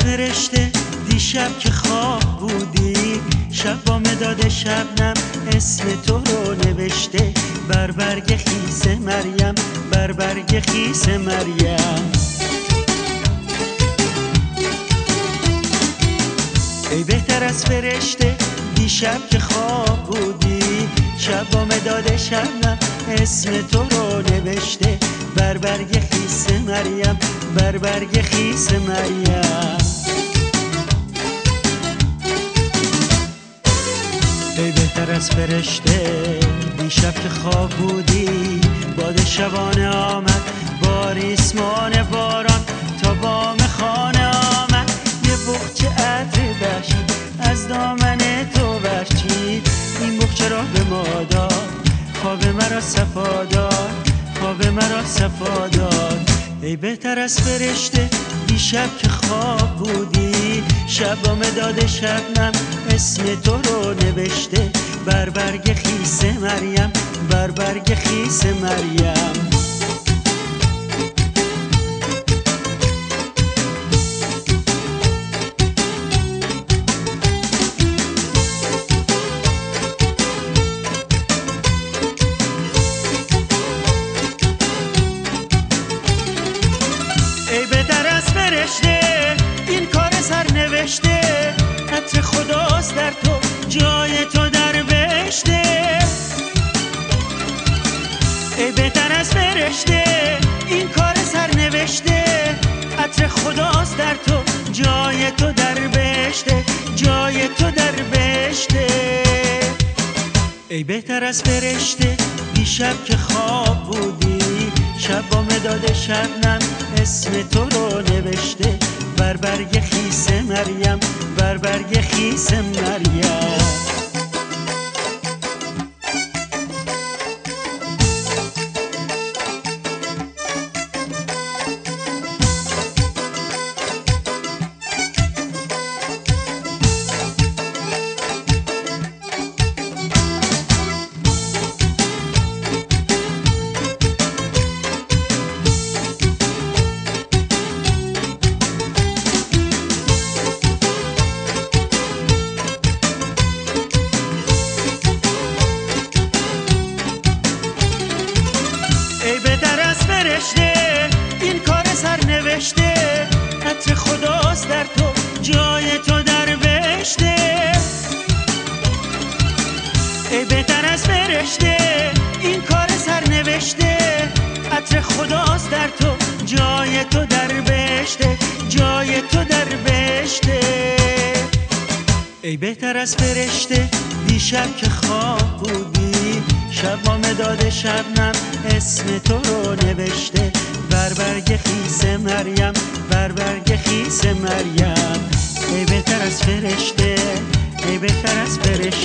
فرشته دیشب که خواب بودی، شب با مداد شبنم اسم تو رو نوشته بر برگ خیس مریم، بر برگ خیس مریم. ای بهتر از فرشته دیشب که خواب بودی، شب با مداد شبنم اسم تو رو نوشته بر برگ خیس مریم، بر برگ خیس مریم. ای بهتر از فرشته دیشب که خواب بودی، باد شبانه آمد با ریسمان باران تا بام خانه آمد، یه بغچه عطر وحشی از دامن تو ورچید، این بغچه را به ما داد خواب مرا صفا داد، خواب مرا صفا داد. ای بهتر از فرشته دیشب که خواب بودی، شب با مداد شبنم اسم تو رو نوشته بر برگ خیس مریم، بر برگ خیس مریم. ای بهتر از فرشته این کار سرنوشته، عطر خداست در تو جای تو در بهشته. ای بهتر از فرشته این کار سرنوشته، عطر خداست در تو جای تو در بهشته، جای تو در بهشته. ای بهتر از فرشته دیشب که خواب بودی، شب با مداد شبنم اسم تو رو نوشته بر برگ خیس مریم، بر برگ خیس مریم. این کار سرنوشته، عطر خداست در تو جای تو در بهشته. ای بهتر از فرشته این کار سرنوشته، عطر خداست در تو جای تو در بهشته، جای تو در بهشته. ای بهتر از فرشته دیشب که خواب بودی، شب با مداد شبنم اسم تو رو نوشته بر برگ خیس مریم، بر برگ خیس مریم. ای بهتر از فرشته، ای بهتر از فرشته.